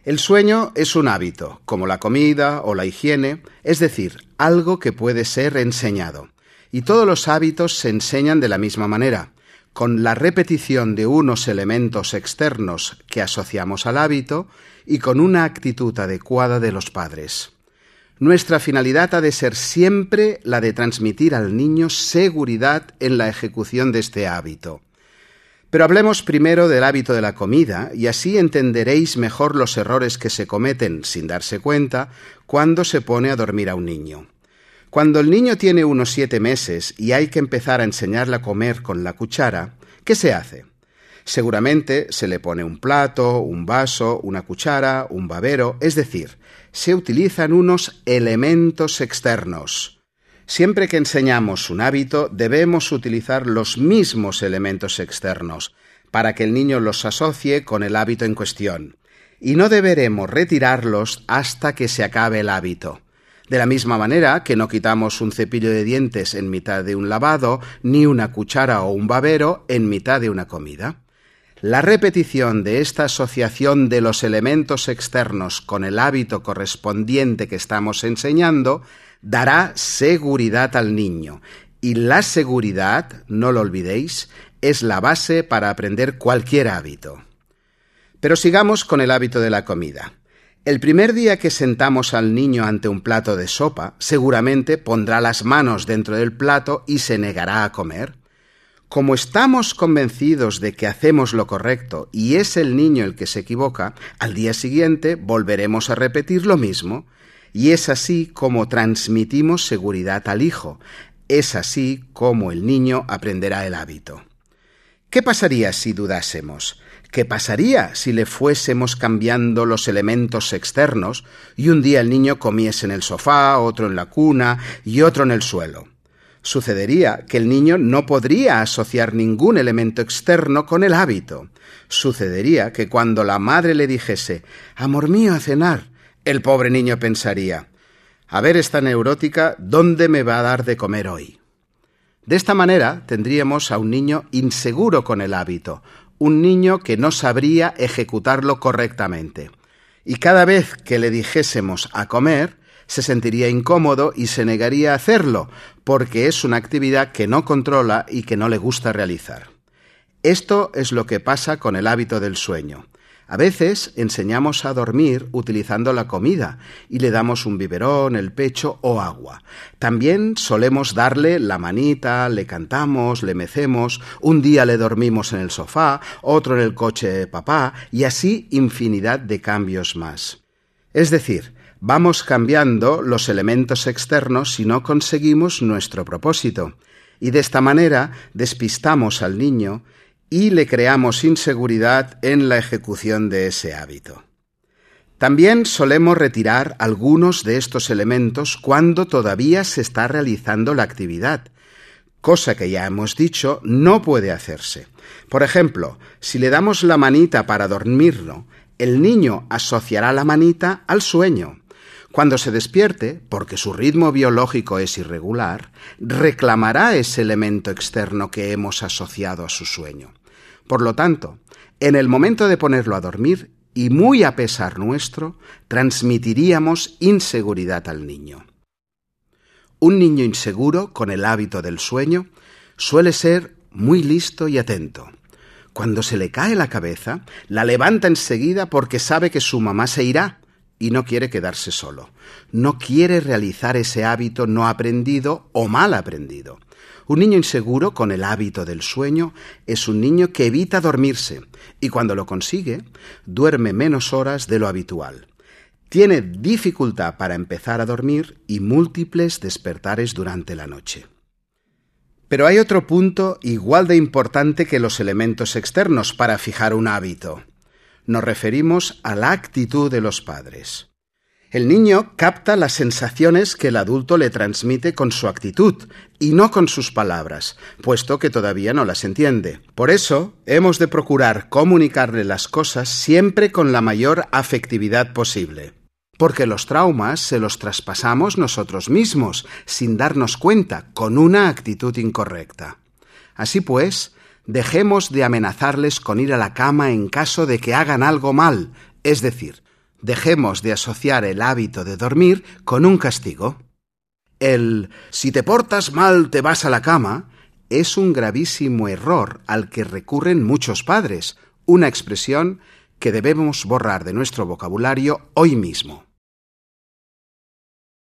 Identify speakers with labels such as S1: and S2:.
S1: El sueño es un hábito, como la comida o la higiene, es decir, algo que puede ser enseñado. Y todos los hábitos se enseñan de la misma manera, con la repetición de unos elementos externos que asociamos al hábito y con una actitud adecuada de los padres. Nuestra finalidad ha de ser siempre la de transmitir al niño seguridad en la ejecución de este hábito. Pero hablemos primero del hábito de la comida y así entenderéis mejor los errores que se cometen sin darse cuenta cuando se pone a dormir a un niño. Cuando el niño tiene unos 7 meses y hay que empezar a enseñarle a comer con la cuchara, ¿qué se hace? Seguramente se le pone un plato, un vaso, una cuchara, un babero, es decir, se utilizan unos elementos externos. Siempre que enseñamos un hábito, debemos utilizar los mismos elementos externos para que el niño los asocie con el hábito en cuestión. Y no deberemos retirarlos hasta que se acabe el hábito. De la misma manera que no quitamos un cepillo de dientes en mitad de un lavado, ni una cuchara o un babero en mitad de una comida. La repetición de esta asociación de los elementos externos con el hábito correspondiente que estamos enseñando dará seguridad al niño. Y la seguridad, no lo olvidéis, es la base para aprender cualquier hábito. Pero sigamos con el hábito de la comida. El primer día que sentamos al niño ante un plato de sopa, seguramente pondrá las manos dentro del plato y se negará a comer. Como estamos convencidos de que hacemos lo correcto y es el niño el que se equivoca, al día siguiente volveremos a repetir lo mismo. Y es así como transmitimos seguridad al hijo. Es así como el niño aprenderá el hábito. ¿Qué pasaría si dudásemos? ¿Qué pasaría si le fuésemos cambiando los elementos externos y un día el niño comiese en el sofá, otro en la cuna y otro en el suelo? Sucedería que el niño no podría asociar ningún elemento externo con el hábito. Sucedería que cuando la madre le dijese «Amor mío, a cenar», el pobre niño pensaría «A ver esta neurótica, ¿dónde me va a dar de comer hoy?». De esta manera tendríamos a un niño inseguro con el hábito, un niño que no sabría ejecutarlo correctamente. Y cada vez que le dijésemos a comer, se sentiría incómodo y se negaría a hacerlo, porque es una actividad que no controla y que no le gusta realizar. Esto es lo que pasa con el hábito del sueño. A veces enseñamos a dormir utilizando la comida y le damos un biberón, el pecho o agua. También solemos darle la manita, le cantamos, le mecemos, un día le dormimos en el sofá, otro en el coche de papá y así infinidad de cambios más. Es decir, vamos cambiando los elementos externos si no conseguimos nuestro propósito. Y de esta manera despistamos al niño y le creamos inseguridad en la ejecución de ese hábito. También solemos retirar algunos de estos elementos cuando todavía se está realizando la actividad, cosa que ya hemos dicho no puede hacerse. Por ejemplo, si le damos la manita para dormirlo, el niño asociará la manita al sueño. Cuando se despierte, porque su ritmo biológico es irregular, reclamará ese elemento externo que hemos asociado a su sueño. Por lo tanto, en el momento de ponerlo a dormir, y muy a pesar nuestro, transmitiríamos inseguridad al niño. Un niño inseguro, con el hábito del sueño, suele ser muy listo y atento. Cuando se le cae la cabeza, la levanta enseguida porque sabe que su mamá se irá y no quiere quedarse solo. No quiere realizar ese hábito no aprendido o mal aprendido. Un niño inseguro con el hábito del sueño es un niño que evita dormirse y cuando lo consigue, duerme menos horas de lo habitual. Tiene dificultad para empezar a dormir y múltiples despertares durante la noche. Pero hay otro punto igual de importante que los elementos externos para fijar un hábito. Nos referimos a la actitud de los padres. El niño capta las sensaciones que el adulto le transmite con su actitud y no con sus palabras, puesto que todavía no las entiende. Por eso, hemos de procurar comunicarle las cosas siempre con la mayor afectividad posible. Porque los traumas se los traspasamos nosotros mismos, sin darnos cuenta, con una actitud incorrecta. Así pues, dejemos de amenazarles con ir a la cama en caso de que hagan algo mal, es decir, Dejemos de asociar el hábito de dormir con un castigo. El «si te portas mal te vas a la cama» es un gravísimo error al que recurren muchos padres, una expresión que debemos borrar de nuestro vocabulario hoy mismo.